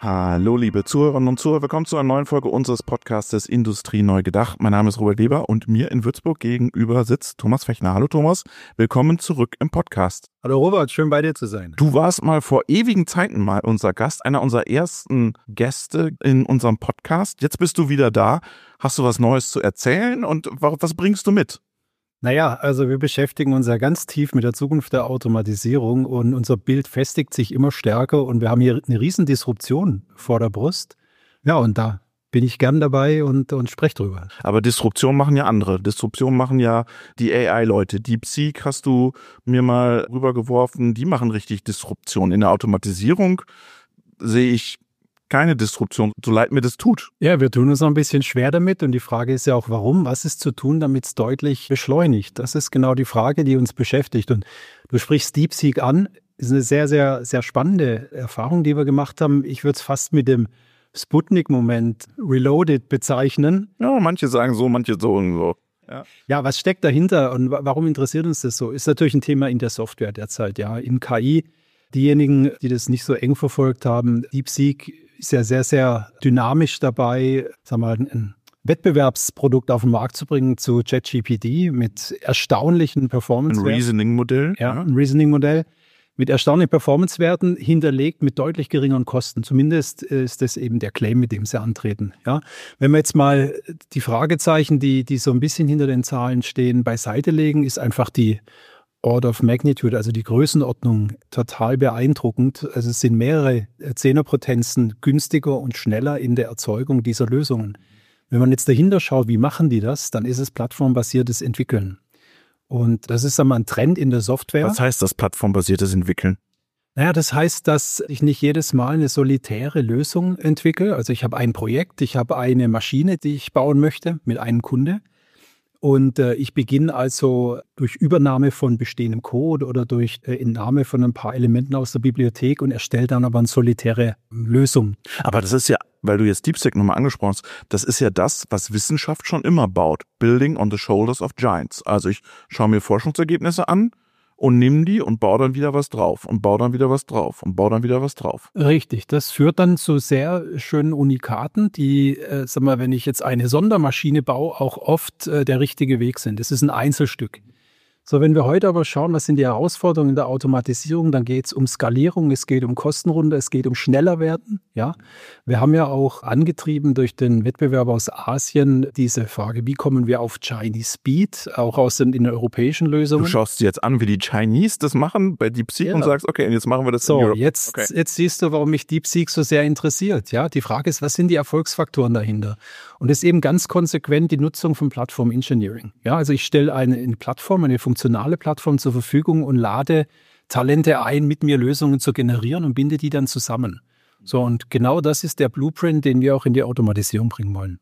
Hallo liebe Zuhörerinnen und Zuhörer, willkommen zu einer neuen Folge unseres Podcastes Industrie neu gedacht. Mein Name ist Robert Weber und mir in Würzburg gegenüber sitzt Thomas Fechner. Hallo Thomas, willkommen zurück im Podcast. Hallo Robert, schön bei dir zu sein. Du warst mal vor ewigen Zeiten mal unser Gast, einer unserer ersten Gäste in unserem Podcast. Jetzt bist du wieder da. Hast du was Neues zu erzählen und was bringst du mit? Naja, also wir beschäftigen uns ja ganz tief mit der Zukunft der Automatisierung und unser Bild festigt sich immer stärker und wir haben hier eine Riesendisruption vor der Brust. Ja, und da bin ich gern dabei und spreche drüber. Aber Disruption machen ja andere. Disruption machen ja die AI-Leute. DeepSeek hast du mir mal rübergeworfen, die machen richtig Disruption. In der Automatisierung sehe ich keine Disruption, so leid mir das tut. Ja, wir tun uns noch ein bisschen schwer damit und die Frage ist ja auch, warum? Was ist zu tun, damit es deutlich beschleunigt? Das ist genau die Frage, die uns beschäftigt. Und du sprichst DeepSeek an, ist eine sehr, sehr, sehr spannende Erfahrung, die wir gemacht haben. Ich würde es fast mit dem Sputnik-Moment Reloaded bezeichnen. Ja, manche sagen so, manche so und so. Ja, was steckt dahinter und warum interessiert uns das so? Ist natürlich ein Thema in der Software derzeit, ja, in KI. Diejenigen, die das nicht so eng verfolgt haben, DeepSeek ist ja sehr, sehr dynamisch dabei, sagen wir mal, ein Wettbewerbsprodukt auf den Markt zu bringen zu ChatGPT mit erstaunlichen Performance-Werten. Ein Reasoning-Modell. Ja, ein Reasoning-Modell mit erstaunlichen Performance-Werten hinterlegt mit deutlich geringeren Kosten. Zumindest ist das eben der Claim, mit dem sie antreten. Ja, wenn wir jetzt mal die Fragezeichen, die so ein bisschen hinter den Zahlen stehen, beiseite legen, ist einfach die Order of Magnitude, also die Größenordnung, total beeindruckend. Also es sind mehrere Zehnerpotenzen günstiger und schneller in der Erzeugung dieser Lösungen. Wenn man jetzt dahinter schaut, wie machen die das, dann ist es plattformbasiertes Entwickeln. Und das ist einmal ein Trend in der Software. Was heißt das plattformbasiertes Entwickeln? Naja, das heißt, dass ich nicht jedes Mal eine solitäre Lösung entwickle. Also ich habe ein Projekt, ich habe eine Maschine, die ich bauen möchte mit einem Kunde. Und ich beginne also durch Übernahme von bestehendem Code oder durch Entnahme von ein paar Elementen aus der Bibliothek und erstelle dann aber eine solitäre Lösung. Aber das ist ja, weil du jetzt DeepSeek nochmal angesprochen hast, das ist ja das, was Wissenschaft schon immer baut. Building on the shoulders of giants. Also ich schaue mir Forschungsergebnisse an und nehme die und baue dann wieder was drauf und baue dann wieder was drauf und baue dann wieder was drauf. Richtig, das führt dann zu sehr schönen Unikaten, die, sag mal, wenn ich jetzt eine Sondermaschine baue, auch oft der richtige Weg sind. Das ist ein Einzelstück. So, wenn wir heute aber schauen, was sind die Herausforderungen in der Automatisierung, dann geht es um Skalierung, es geht um Kostenrunde, es geht um schneller werden. Ja, wir haben ja auch angetrieben durch den Wettbewerb aus Asien diese Frage, wie kommen wir auf Chinese Speed, auch aus den europäischen Lösungen. Du schaust dir jetzt an, wie die Chinese das machen bei DeepSeek und sagst, okay, jetzt machen wir das so, in Europe. Jetzt siehst du, warum mich DeepSeek so sehr interessiert. Ja, die Frage ist, was sind die Erfolgsfaktoren dahinter? Und das ist eben ganz konsequent die Nutzung von Plattform Engineering. Ja, also ich stelle eine Plattform, eine funktionale Plattform zur Verfügung und lade Talente ein, mit mir Lösungen zu generieren und binde die dann zusammen. So, und genau das ist der Blueprint, den wir auch in die Automatisierung bringen wollen.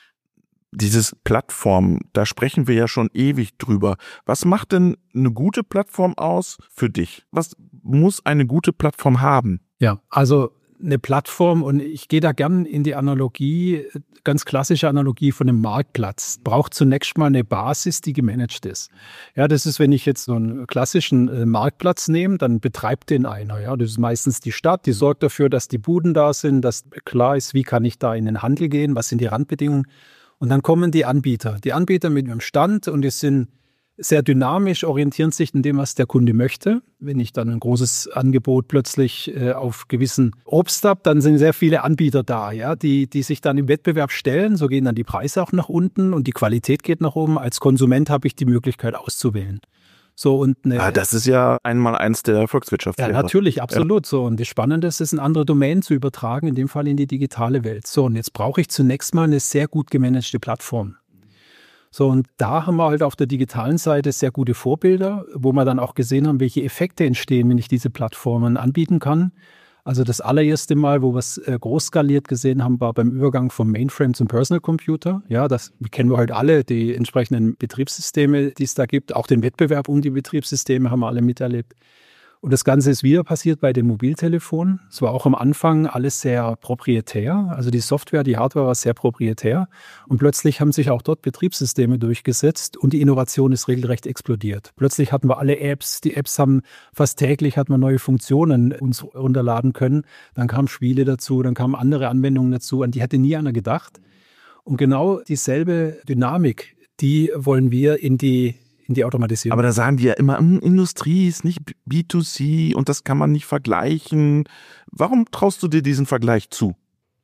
Dieses Plattform, da sprechen wir ja schon ewig drüber. Was macht denn eine gute Plattform aus für dich? Was muss eine gute Plattform haben? Ja, also eine Plattform, und ich gehe da gern in die Analogie, ganz klassische Analogie von einem Marktplatz, braucht zunächst mal eine Basis, die gemanagt ist. Ja, das ist, wenn ich jetzt so einen klassischen Marktplatz nehme, dann betreibt den einer. Ja, das ist meistens die Stadt, die sorgt dafür, dass die Buden da sind, dass klar ist, wie kann ich da in den Handel gehen, was sind die Randbedingungen. Und dann kommen die Anbieter mit einem Stand und die sind sehr dynamisch, orientieren sich an dem, was der Kunde möchte. Wenn ich dann ein großes Angebot plötzlich auf gewissen Obst habe, dann sind sehr viele Anbieter da, ja, die sich dann im Wettbewerb stellen. So gehen dann die Preise auch nach unten und die Qualität geht nach oben. Als Konsument habe ich die Möglichkeit auszuwählen. So, und das ist ja einmal eins der Volkswirtschaftslehre. Ja, natürlich, absolut. Ja. So, und das Spannende ist, es in andere Domänen zu übertragen, in dem Fall in die digitale Welt. So, und jetzt brauche ich zunächst mal eine sehr gut gemanagte Plattform. So, und da haben wir halt auf der digitalen Seite sehr gute Vorbilder, wo wir dann auch gesehen haben, welche Effekte entstehen, wenn ich diese Plattformen anbieten kann. Also das allererste Mal, wo wir es groß skaliert gesehen haben, war beim Übergang vom Mainframe zum Personal Computer. Ja, das kennen wir halt alle, die entsprechenden Betriebssysteme, die es da gibt. Auch den Wettbewerb um die Betriebssysteme haben wir alle miterlebt. Und das Ganze ist wieder passiert bei den Mobiltelefonen. Es war auch am Anfang alles sehr proprietär. Also die Software, die Hardware war sehr proprietär. Und plötzlich haben sich auch dort Betriebssysteme durchgesetzt und die Innovation ist regelrecht explodiert. Plötzlich hatten wir alle Apps. Die Apps haben fast täglich hat man neue Funktionen uns runterladen können. Dann kamen Spiele dazu, dann kamen andere Anwendungen dazu, an die hätte nie einer gedacht. Und genau dieselbe Dynamik, die wollen wir in die Automatisierung. Aber da sagen die ja immer, Industrie ist nicht B2C und das kann man nicht vergleichen. Warum traust du dir diesen Vergleich zu?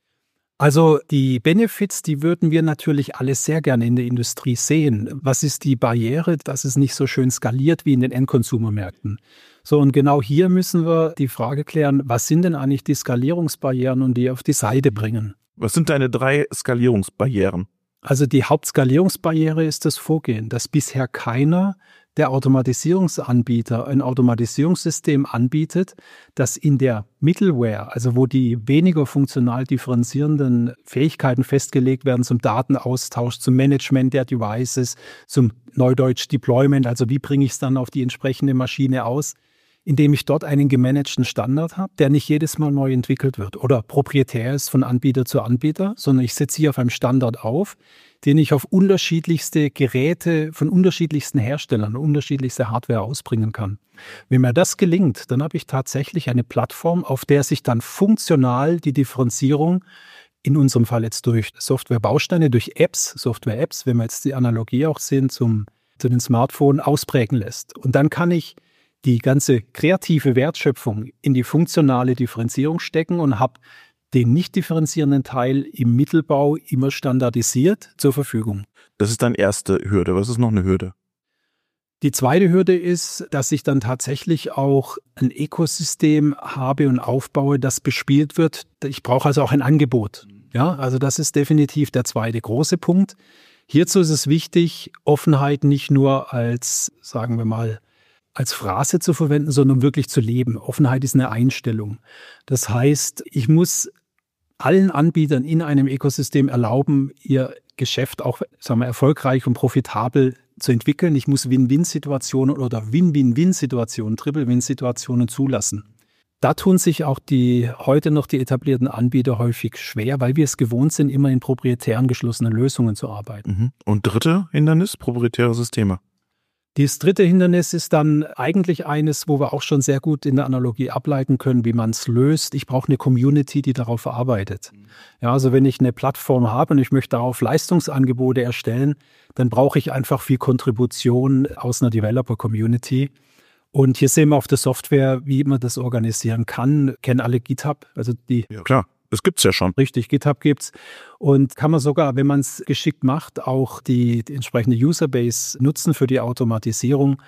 Also die Benefits, die würden wir natürlich alle sehr gerne in der Industrie sehen. Was ist die Barriere, dass es nicht so schön skaliert wie in den Endkonsumermärkten? So, und genau hier müssen wir die Frage klären, was sind denn eigentlich die Skalierungsbarrieren und die auf die Seite bringen? Was sind deine 3 Skalierungsbarrieren? Also die Hauptskalierungsbarriere ist das Vorgehen, dass bisher keiner der Automatisierungsanbieter ein Automatisierungssystem anbietet, das in der Middleware, also wo die weniger funktional differenzierenden Fähigkeiten festgelegt werden zum Datenaustausch, zum Management der Devices, zum Neudeutsch Deployment, also wie bringe ich es dann auf die entsprechende Maschine aus, indem ich dort einen gemanagten Standard habe, der nicht jedes Mal neu entwickelt wird oder proprietär ist von Anbieter zu Anbieter, sondern ich setze hier auf einem Standard auf, den ich auf unterschiedlichste Geräte von unterschiedlichsten Herstellern, unterschiedlichste Hardware ausbringen kann. Wenn mir das gelingt, dann habe ich tatsächlich eine Plattform, auf der sich dann funktional die Differenzierung, in unserem Fall jetzt durch Softwarebausteine, durch Apps, Software-Apps, wenn wir jetzt die Analogie auch sehen zu den Smartphones, ausprägen lässt. Und dann kann ich die ganze kreative Wertschöpfung in die funktionale Differenzierung stecken und habe den nicht differenzierenden Teil im Mittelbau immer standardisiert zur Verfügung. Das ist deine erste Hürde. Was ist noch eine Hürde? Die zweite Hürde ist, dass ich dann tatsächlich auch ein Ökosystem habe und aufbaue, das bespielt wird. Ich brauche also auch ein Angebot. Ja, also das ist definitiv der zweite große Punkt. Hierzu ist es wichtig, Offenheit nicht nur als, sagen wir mal, als Phrase zu verwenden, sondern wirklich zu leben. Offenheit ist eine Einstellung. Das heißt, ich muss allen Anbietern in einem Ökosystem erlauben, ihr Geschäft auch, sagen wir, erfolgreich und profitabel zu entwickeln. Ich muss Win-Win-Situationen oder Win-Win-Win-Situationen, Triple-Win-Situationen zulassen. Da tun sich auch heute noch die etablierten Anbieter häufig schwer, weil wir es gewohnt sind, immer in proprietären geschlossenen Lösungen zu arbeiten. Und dritte Hindernis, proprietäre Systeme. Das dritte Hindernis ist dann eigentlich eines, wo wir auch schon sehr gut in der Analogie ableiten können, wie man es löst. Ich brauche eine Community, die darauf arbeitet. Ja, also wenn ich eine Plattform habe und ich möchte darauf Leistungsangebote erstellen, dann brauche ich einfach viel Kontribution aus einer Developer-Community. Und hier sehen wir auf der Software, wie man das organisieren kann. Kennen alle GitHub, also die. Ja, klar. Das gibt's ja schon. Richtig, GitHub gibt's. Und kann man sogar, wenn man es geschickt macht, auch die entsprechende Userbase nutzen für die Automatisierung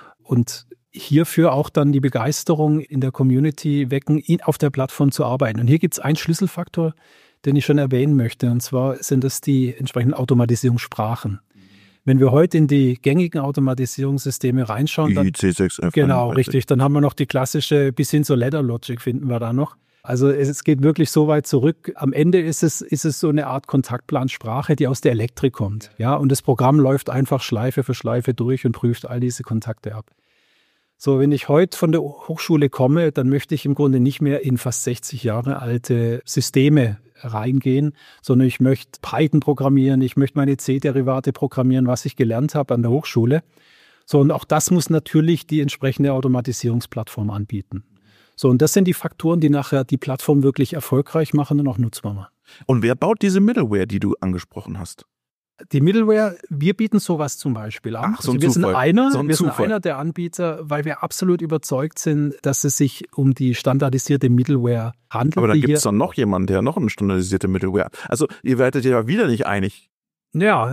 und hierfür auch dann die Begeisterung in der Community wecken, auf der Plattform zu arbeiten. Und hier gibt's einen Schlüsselfaktor, den ich schon erwähnen möchte. Und zwar sind das die entsprechenden Automatisierungssprachen. Wenn wir heute in die gängigen Automatisierungssysteme reinschauen, dann C6F. genau, richtig, dann haben wir noch die klassische, bis hin zur Ladder Logic finden wir da noch. Also es geht wirklich so weit zurück. Am Ende ist es so eine Art Kontaktplansprache, die aus der Elektrik kommt. Ja, und das Programm läuft einfach Schleife für Schleife durch und prüft all diese Kontakte ab. So, wenn ich heute von der Hochschule komme, dann möchte ich im Grunde nicht mehr in fast 60 Jahre alte Systeme reingehen, sondern ich möchte Python programmieren, ich möchte meine C-Derivate programmieren, was ich gelernt habe an der Hochschule. So, und auch das muss natürlich die entsprechende Automatisierungsplattform anbieten. So, und das sind die Faktoren, die nachher die Plattform wirklich erfolgreich machen und auch nutzbar machen. Und wer baut diese Middleware, die du angesprochen hast? Die Middleware, wir bieten sowas zum Beispiel an. Ach, so ein also wir sind Zufall. einer der Anbieter, weil wir absolut überzeugt sind, dass es sich um die standardisierte Middleware handelt. Aber dann gibt es doch noch jemanden, der noch eine standardisierte Middleware hat. Also ihr werdet ja wieder nicht einig. Ja,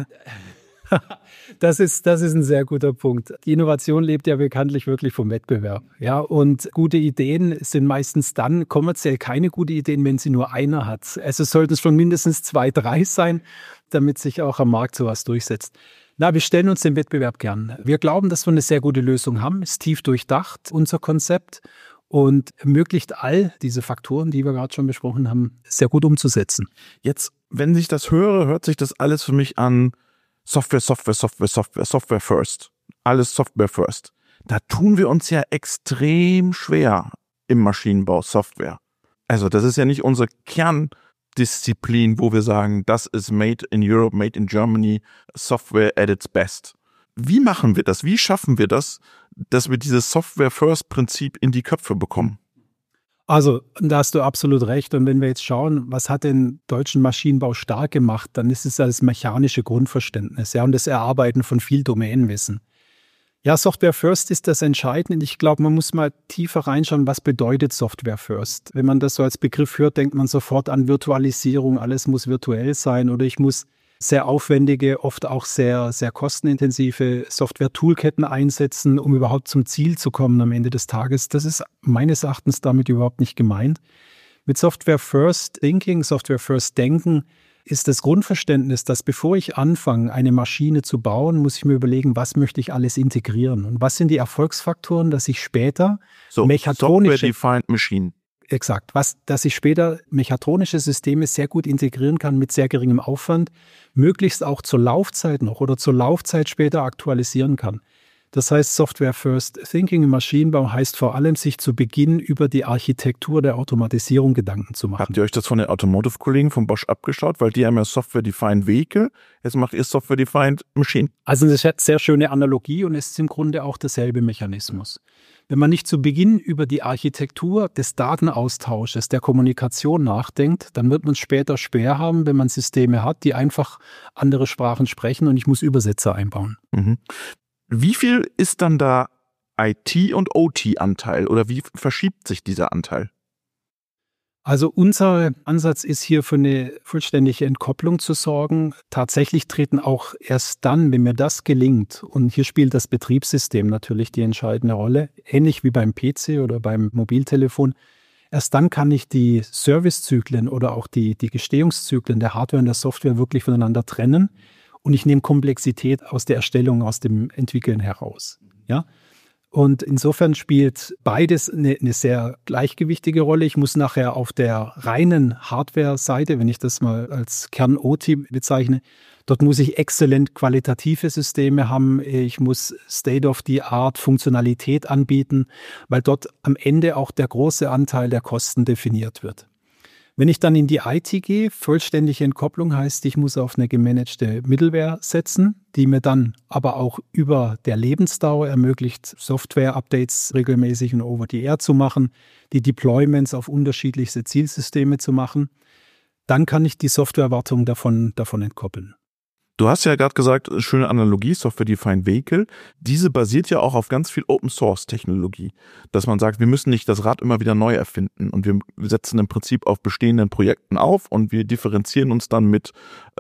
das ist ein sehr guter Punkt. Die Innovation lebt ja bekanntlich wirklich vom Wettbewerb. Ja, und gute Ideen sind meistens dann kommerziell keine gute Ideen, wenn sie nur einer hat. Also sollten es schon mindestens 2, 3 sein, damit sich auch am Markt sowas durchsetzt. Na, wir stellen uns den Wettbewerb gern. Wir glauben, dass wir eine sehr gute Lösung haben, ist tief durchdacht, unser Konzept, und ermöglicht all diese Faktoren, die wir gerade schon besprochen haben, sehr gut umzusetzen. Jetzt, wenn ich das höre, hört sich das alles für mich an Software first. Alles Software first. Da tun wir uns ja extrem schwer im Maschinenbau Software. Also das ist ja nicht unsere Kerndisziplin, wo wir sagen, das ist made in Europe, made in Germany, Software at its best. Wie machen wir das? Wie schaffen wir das, dass wir dieses Software-First-Prinzip in die Köpfe bekommen? Also, da hast du absolut recht. Und wenn wir jetzt schauen, was hat den deutschen Maschinenbau stark gemacht, dann ist es das mechanische Grundverständnis, ja, und das Erarbeiten von viel Domänenwissen. Ja, Software First ist das Entscheidende. Ich glaube, man muss mal tiefer reinschauen, was bedeutet Software First. Wenn man das so als Begriff hört, denkt man sofort an Virtualisierung, alles muss virtuell sein oder ich muss sehr aufwendige, oft auch sehr, sehr kostenintensive Software-Toolketten einsetzen, um überhaupt zum Ziel zu kommen am Ende des Tages. Das ist meines Erachtens damit überhaupt nicht gemeint. Mit Software First Thinking, Software First Denken ist das Grundverständnis, dass bevor ich anfange, eine Maschine zu bauen, muss ich mir überlegen, was möchte ich alles integrieren und was sind die Erfolgsfaktoren, dass ich später mechatronische Software-Defined Machine. Exakt, dass ich später mechatronische Systeme sehr gut integrieren kann mit sehr geringem Aufwand, möglichst auch zur Laufzeit noch oder zur Laufzeit später aktualisieren kann. Das heißt, Software First Thinking im Maschinenbau heißt vor allem, sich zu Beginn über die Architektur der Automatisierung Gedanken zu machen. Habt ihr euch das von den Automotive-Kollegen von Bosch abgeschaut? Weil die haben ja Software-Defined Vehicle, jetzt macht ihr Software-Defined Machine. Also das ist eine sehr schöne Analogie und es ist im Grunde auch derselbe Mechanismus. Wenn man nicht zu Beginn über die Architektur des Datenaustausches, der Kommunikation nachdenkt, dann wird man es später schwer haben, wenn man Systeme hat, die einfach andere Sprachen sprechen und ich muss Übersetzer einbauen. Mhm. Wie viel ist dann da IT- und OT-Anteil oder wie verschiebt sich dieser Anteil? Also unser Ansatz ist hier für eine vollständige Entkopplung zu sorgen. Tatsächlich treten auch erst dann, wenn mir das gelingt, und hier spielt das Betriebssystem natürlich die entscheidende Rolle, ähnlich wie beim PC oder beim Mobiltelefon, erst dann kann ich die Servicezyklen oder auch die Gestehungszyklen der Hardware und der Software wirklich voneinander trennen und ich nehme Komplexität aus der Erstellung, aus dem Entwickeln heraus. Ja? Und insofern spielt beides eine sehr gleichgewichtige Rolle. Ich muss nachher auf der reinen Hardware-Seite, wenn ich das mal als Kern-OT bezeichne, dort muss ich exzellent qualitative Systeme haben. Ich muss State-of-the-Art Funktionalität anbieten, weil dort am Ende auch der große Anteil der Kosten definiert wird. Wenn ich dann in die IT gehe, vollständige Entkopplung heißt, ich muss auf eine gemanagte Middleware setzen, die mir dann aber auch über der Lebensdauer ermöglicht, Software-Updates regelmäßig und over-the-air zu machen, die Deployments auf unterschiedlichste Zielsysteme zu machen. Dann kann ich die Softwarewartung davon entkoppeln. Du hast ja gerade gesagt, schöne Analogie, Software-Defined Vehicle. Diese basiert ja auch auf ganz viel Open-Source-Technologie. Dass man sagt, wir müssen nicht das Rad immer wieder neu erfinden und wir setzen im Prinzip auf bestehenden Projekten auf und wir differenzieren uns dann mit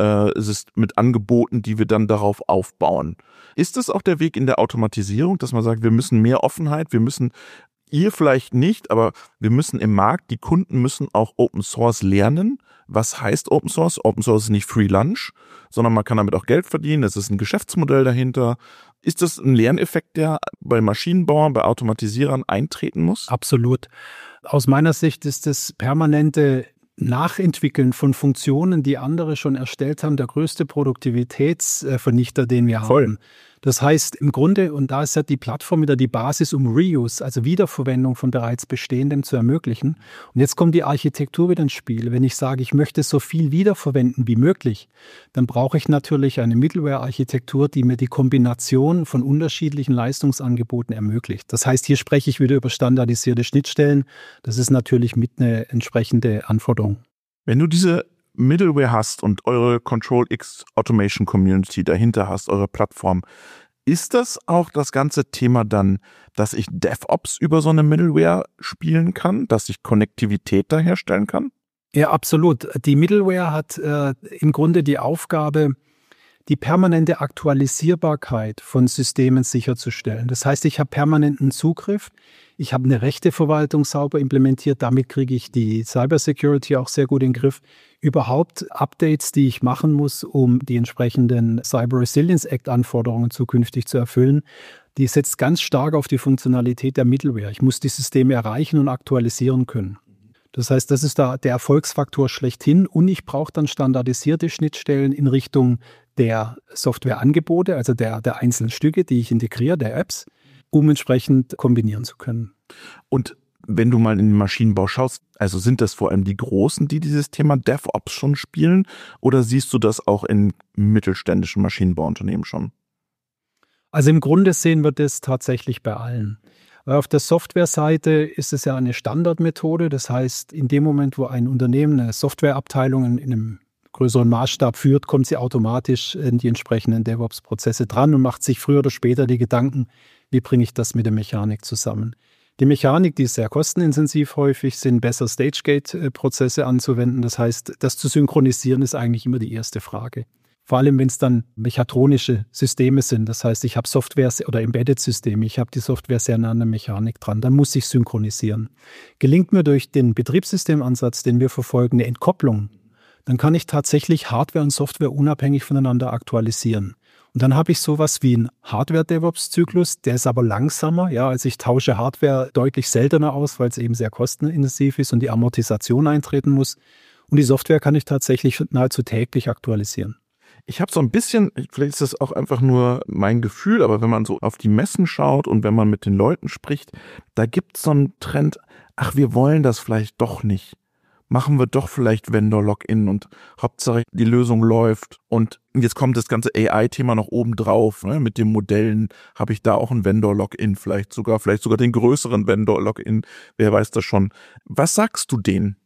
Angeboten, die wir dann darauf aufbauen. Ist das auch der Weg in der Automatisierung, dass man sagt, wir müssen mehr Offenheit, ihr vielleicht nicht, aber wir müssen im Markt, die Kunden müssen auch Open Source lernen. Was heißt Open Source? Open Source ist nicht Free Lunch, sondern man kann damit auch Geld verdienen. Es ist ein Geschäftsmodell dahinter. Ist das ein Lerneffekt, der bei Maschinenbauern, bei Automatisierern eintreten muss? Absolut. Aus meiner Sicht ist das permanente Nachentwickeln von Funktionen, die andere schon erstellt haben, der größte Produktivitätsvernichter, den wir haben. Das heißt im Grunde, und da ist ja die Plattform wieder die Basis, um Reuse, also Wiederverwendung von bereits Bestehendem zu ermöglichen. Und jetzt kommt die Architektur wieder ins Spiel. Wenn ich sage, ich möchte so viel wiederverwenden wie möglich, dann brauche ich natürlich eine Middleware-Architektur, die mir die Kombination von unterschiedlichen Leistungsangeboten ermöglicht. Das heißt, hier spreche ich wieder über standardisierte Schnittstellen. Das ist natürlich mit eine entsprechende Anforderung. Wenn du diese Middleware hast und eure Control-X Automation Community dahinter hast, eure Plattform, ist das auch das ganze Thema dann, dass ich DevOps über so eine Middleware spielen kann, dass ich Konnektivität da herstellen kann? Ja, absolut. Die Middleware hat im Grunde die Aufgabe, die permanente Aktualisierbarkeit von Systemen sicherzustellen. Das heißt, ich habe permanenten Zugriff, ich habe eine Rechteverwaltung sauber implementiert, damit kriege ich die Cybersecurity auch sehr gut in den Griff. Überhaupt Updates, die ich machen muss, um die entsprechenden Cyber Resilience Act Anforderungen zukünftig zu erfüllen, die setzt ganz stark auf die Funktionalität der Middleware. Ich muss die Systeme erreichen und aktualisieren können. Das heißt, das ist da der Erfolgsfaktor schlechthin und ich brauche dann standardisierte Schnittstellen in Richtung der Softwareangebote, also der einzelnen Stücke, die ich integriere, der Apps. um entsprechend kombinieren zu können. Und wenn du mal in den Maschinenbau schaust, also sind das vor allem die Großen, die dieses Thema DevOps schon spielen, oder siehst du das auch in mittelständischen Maschinenbauunternehmen schon? Also im Grunde sehen wir das tatsächlich bei allen. Weil auf der Softwareseite ist es ja eine Standardmethode. Das heißt, in dem Moment, wo ein Unternehmen eine Softwareabteilung in einem größeren Maßstab führt, kommt sie automatisch in die entsprechenden DevOps-Prozesse dran und macht sich früher oder später die Gedanken, wie bringe ich das mit der Mechanik zusammen. Die Mechanik, die ist sehr kostenintensiv häufig, sind besser Stage-Gate-Prozesse anzuwenden. Das heißt, das zu synchronisieren ist eigentlich immer die erste Frage. Vor allem, wenn es dann mechatronische Systeme sind. Das heißt, ich habe Software oder Embedded-Systeme, ich habe die Software sehr nah an der Mechanik dran. Dann muss ich synchronisieren. Gelingt mir durch den Betriebssystemansatz, den wir verfolgen, eine Entkopplung, dann kann ich tatsächlich Hardware und Software unabhängig voneinander aktualisieren. Und dann habe ich sowas wie einen Hardware-DevOps-Zyklus, der ist aber langsamer. Ja, also ich tausche Hardware deutlich seltener aus, weil es eben sehr kostenintensiv ist und die Amortisation eintreten muss. Und die Software kann ich tatsächlich nahezu täglich aktualisieren. Ich habe so ein bisschen, vielleicht ist das auch einfach nur mein Gefühl, aber wenn man so auf die Messen schaut und wenn man mit den Leuten spricht, da gibt es so einen Trend, ach, wir wollen das vielleicht doch nicht. Machen wir doch vielleicht Vendor-Login und Hauptsache die Lösung läuft. Und jetzt kommt das ganze AI-Thema noch oben drauf. Ne? Mit den Modellen habe ich da auch ein Vendor-Login, vielleicht sogar den größeren Vendor-Login. Wer weiß das schon. Was sagst du denen?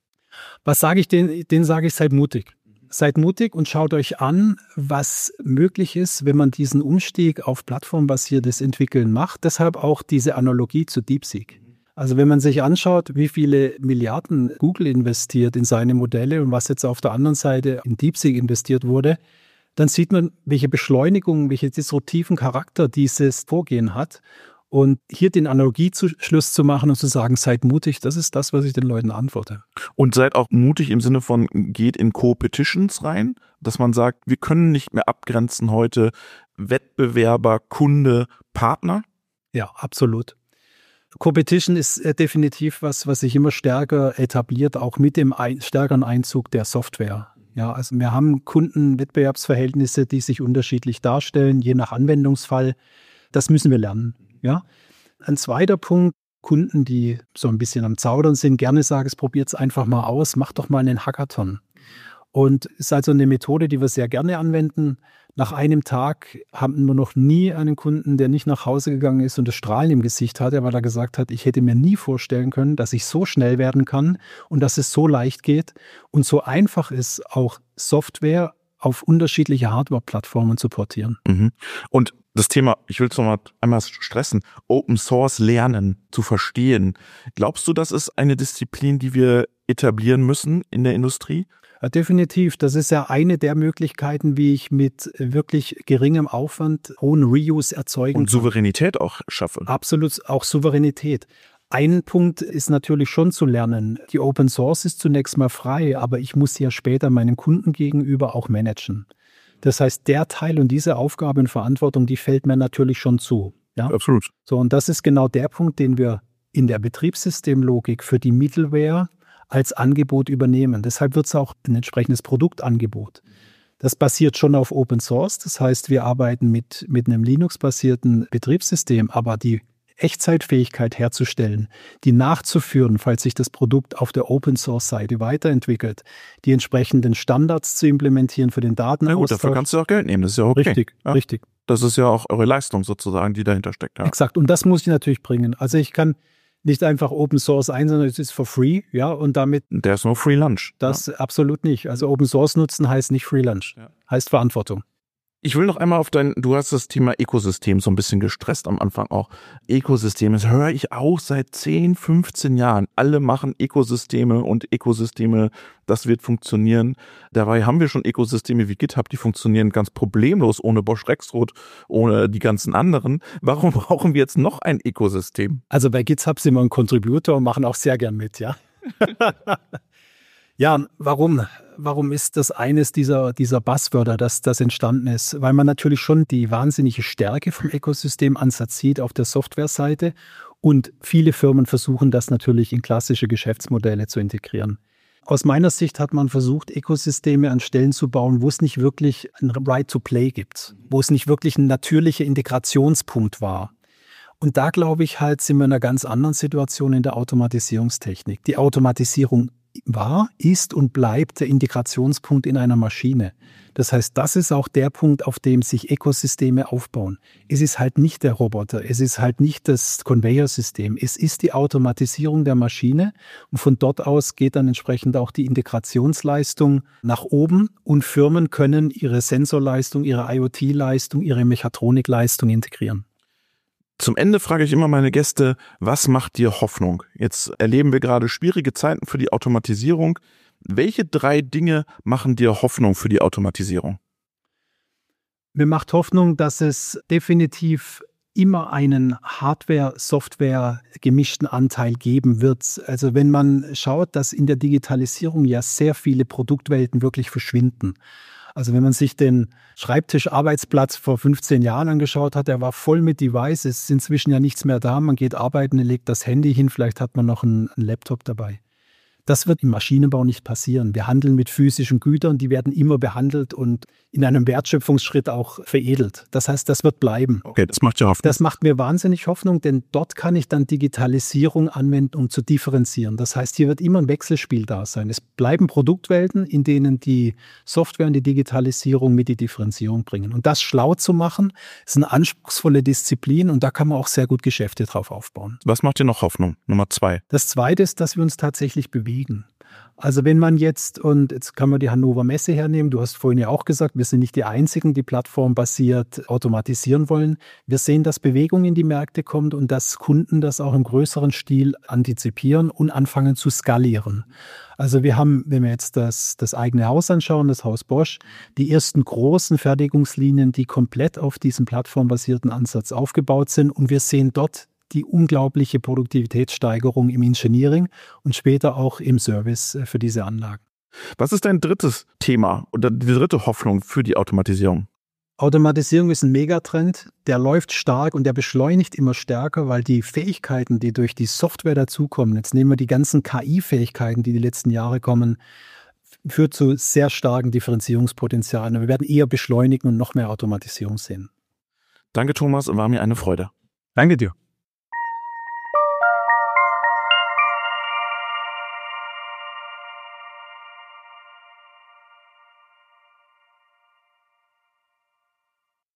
Was sage ich denen? Denen sage ich, seid mutig. Seid mutig und schaut euch an, was möglich ist, wenn man diesen Umstieg auf plattformbasiertes Entwickeln macht. Deshalb auch diese Analogie zu DeepSeek. Also wenn man sich anschaut, wie viele Milliarden Google investiert in seine Modelle und was jetzt auf der anderen Seite in DeepSeek investiert wurde, dann sieht man, welche Beschleunigung, welchen disruptiven Charakter dieses Vorgehen hat. Und hier den Analogieschluss zu machen und zu sagen, seid mutig, das ist das, was ich den Leuten antworte. Und seid auch mutig im Sinne von, geht in Co-Petitions rein, dass man sagt, wir können nicht mehr abgrenzen heute Wettbewerber, Kunde, Partner? Ja, absolut. Co-Petition ist definitiv was sich immer stärker etabliert, auch mit dem stärkeren Einzug der Software. Ja, also wir haben Kundenwettbewerbsverhältnisse, die sich unterschiedlich darstellen, je nach Anwendungsfall. Das müssen wir lernen. Ja. Ein zweiter Punkt, Kunden, die so ein bisschen am Zaudern sind, gerne sagen, probiert es einfach mal aus, macht doch mal einen Hackathon. Und es ist also eine Methode, die wir sehr gerne anwenden. Nach einem Tag haben wir noch nie einen Kunden, der nicht nach Hause gegangen ist und das Strahlen im Gesicht hatte, weil er gesagt hat, ich hätte mir nie vorstellen können, dass ich so schnell werden kann und dass es so leicht geht und so einfach ist, auch Software auf unterschiedliche Hardware-Plattformen zu portieren. Mhm. Und das Thema, ich will es nochmal einmal stressen, Open Source lernen, zu verstehen. Glaubst du, das ist eine Disziplin, die wir etablieren müssen in der Industrie? Ja, definitiv. Das ist ja eine der Möglichkeiten, wie ich mit wirklich geringem Aufwand hohen Reuse erzeugen kann. Und Souveränität auch schaffe. Absolut, auch Souveränität. Ein Punkt ist natürlich schon zu lernen. Die Open Source ist zunächst mal frei, aber ich muss sie ja später meinem Kunden gegenüber auch managen. Das heißt, der Teil und diese Aufgabe und Verantwortung, die fällt mir natürlich schon zu. Ja? Absolut. So, und das ist genau der Punkt, den wir in der Betriebssystemlogik für die Middleware als Angebot übernehmen. Deshalb wird es auch ein entsprechendes Produktangebot. Das basiert schon auf Open Source. Das heißt, wir arbeiten mit einem Linux-basierten Betriebssystem, aber die Echtzeitfähigkeit herzustellen, die nachzuführen, falls sich das Produkt auf der Open-Source-Seite weiterentwickelt, die entsprechenden Standards zu implementieren für den Datenaustausch. Na gut, dafür kannst du auch Geld nehmen, das ist ja okay. Richtig, ja. Richtig. Das ist ja auch eure Leistung sozusagen, die dahinter steckt. Ja. Exakt, und das muss ich natürlich bringen. Also ich kann nicht einfach Open Source sondern es ist for free, ja, und damit... There's no free lunch. Das absolut nicht. Also Open Source nutzen heißt nicht Free Lunch, heißt Verantwortung. Ich will noch einmal auf du hast das Thema Ökosystem so ein bisschen gestresst am Anfang auch. Ökosysteme, das höre ich auch seit 10, 15 Jahren. Alle machen Ökosysteme und Ökosysteme, das wird funktionieren. Dabei haben wir schon Ökosysteme wie GitHub, die funktionieren ganz problemlos ohne Bosch Rexroth, ohne die ganzen anderen. Warum brauchen wir jetzt noch ein Ökosystem? Also bei GitHub sind wir ein Contributor und machen auch sehr gern mit, ja. Ja, warum? Warum ist das eines dieser Buzzwörter, das entstanden ist? Weil man natürlich schon die wahnsinnige Stärke vom Ökosystemansatz sieht auf der Softwareseite und viele Firmen versuchen das natürlich in klassische Geschäftsmodelle zu integrieren. Aus meiner Sicht hat man versucht, Ökosysteme an Stellen zu bauen, wo es nicht wirklich ein Right-to-Play gibt, wo es nicht wirklich ein natürlicher Integrationspunkt war. Und da glaube ich halt, sind wir in einer ganz anderen Situation in der Automatisierungstechnik. Die Automatisierung war, ist und bleibt der Integrationspunkt in einer Maschine. Das heißt, das ist auch der Punkt, auf dem sich Ökosysteme aufbauen. Es ist halt nicht der Roboter, es ist halt nicht das Conveyor-System, es ist die Automatisierung der Maschine und von dort aus geht dann entsprechend auch die Integrationsleistung nach oben und Firmen können ihre Sensorleistung, ihre IoT-Leistung, ihre Mechatronikleistung integrieren. Zum Ende frage ich immer meine Gäste, was macht dir Hoffnung? Jetzt erleben wir gerade schwierige Zeiten für die Automatisierung. Welche 3 Dinge machen dir Hoffnung für die Automatisierung? Mir macht Hoffnung, dass es definitiv immer einen Hardware-Software gemischten Anteil geben wird. Also wenn man schaut, dass in der Digitalisierung ja sehr viele Produktwelten wirklich verschwinden. Also wenn man sich den Schreibtischarbeitsplatz vor 15 Jahren angeschaut hat, der war voll mit Devices, es ist inzwischen ja nichts mehr da, man geht arbeiten, legt das Handy hin, vielleicht hat man noch einen Laptop dabei. Das wird im Maschinenbau nicht passieren. Wir handeln mit physischen Gütern, die werden immer behandelt und in einem Wertschöpfungsschritt auch veredelt. Das heißt, das wird bleiben. Okay, das macht ja Hoffnung. Das macht mir wahnsinnig Hoffnung, denn dort kann ich dann Digitalisierung anwenden, um zu differenzieren. Das heißt, hier wird immer ein Wechselspiel da sein. Es bleiben Produktwelten, in denen die Software und die Digitalisierung mit die Differenzierung bringen. Und das schlau zu machen, ist eine anspruchsvolle Disziplin und da kann man auch sehr gut Geschäfte drauf aufbauen. Was macht dir noch Hoffnung? Nummer 2. Das Zweite ist, dass wir uns tatsächlich bewegen. Also wenn man jetzt kann man die Hannover Messe hernehmen, du hast vorhin ja auch gesagt, wir sind nicht die Einzigen, die plattformbasiert automatisieren wollen. Wir sehen, dass Bewegung in die Märkte kommt und dass Kunden das auch im größeren Stil antizipieren und anfangen zu skalieren. Also wir haben, wenn wir jetzt das eigene Haus anschauen, das Haus Bosch, die ersten großen Fertigungslinien, die komplett auf diesem plattformbasierten Ansatz aufgebaut sind und wir sehen dort die unglaubliche Produktivitätssteigerung im Engineering und später auch im Service für diese Anlagen. Was ist dein drittes Thema oder die dritte Hoffnung für die Automatisierung? Automatisierung ist ein Megatrend, der läuft stark und der beschleunigt immer stärker, weil die Fähigkeiten, die durch die Software dazukommen, jetzt nehmen wir die ganzen KI-Fähigkeiten, die letzten Jahre kommen, führt zu sehr starken Differenzierungspotenzialen. Wir werden eher beschleunigen und noch mehr Automatisierung sehen. Danke, Thomas, war mir eine Freude. Danke dir.